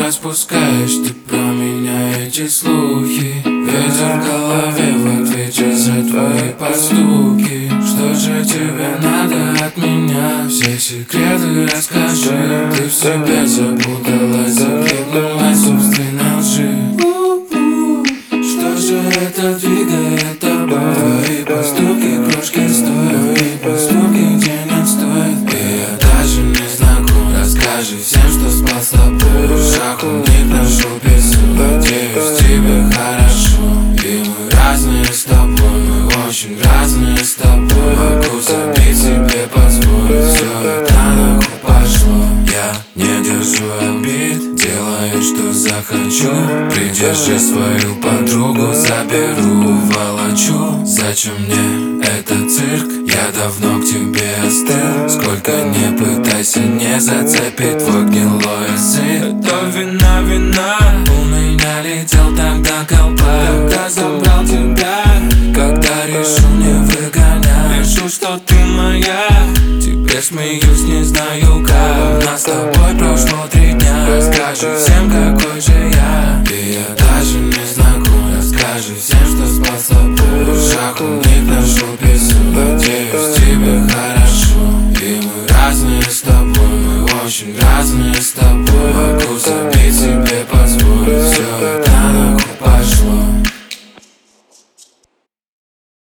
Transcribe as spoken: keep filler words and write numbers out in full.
распускаешь ты про меня эти слухи. Ветер в голове в ответе за твои поступки. Что же тебе надо от меня? Все секреты расскажи. Ты в себе запуталась, закинулась собственной лжи. Что же это двигает тобой? Твои поступки крошки стоят, твои поступки денег стоят. И я даже не знаком. Расскажи всем, что спал с тобой. В ушах у них прошу песен. Надеюсь, тебе хорошо. И мы разные с тобой, мы очень разные с тобой. Могу забить себе позволить, все это нахуй пошло. Я не держу обид, делаю, что захочу. Придержи свою подругу, заберу, волочу. Зачем мне этот цирк? Я давно к тебе остыл. Сколько не пытайся, не зацепить твой гнилой язык. Это вина, вина. У меня летел тогда колпак, когда забрал тебя, когда решу не выгонять. Решу, что ты моя. Теперь смеюсь, не знаю как. У нас с тобой прошло три дня. Расскажи всем, какой же я. И я даже не знаком. Расскажи всем, что спал с тобой. В ушах у них прошу песен. Надеюсь, тебе хорошо. И мы разные с тобой, мы очень разные с тобой. Могу забыть